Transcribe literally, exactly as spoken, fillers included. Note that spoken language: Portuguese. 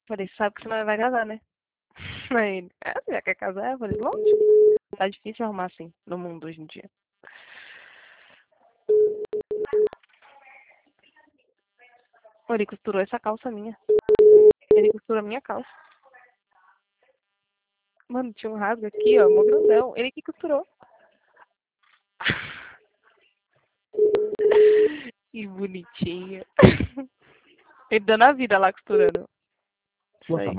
Falei, sabe que você não vai casar, né? Aí ele, é, você já quer casar? Eu falei, vamos. Tá difícil arrumar assim no mundo hoje em dia. Ele costurou essa calça minha. Ele costurou a minha calça. Mano, tinha um rasgo aqui, ó, mó grandão. Ele que costurou. Que bonitinho. Ele dando a vida lá costurando. Isso aí.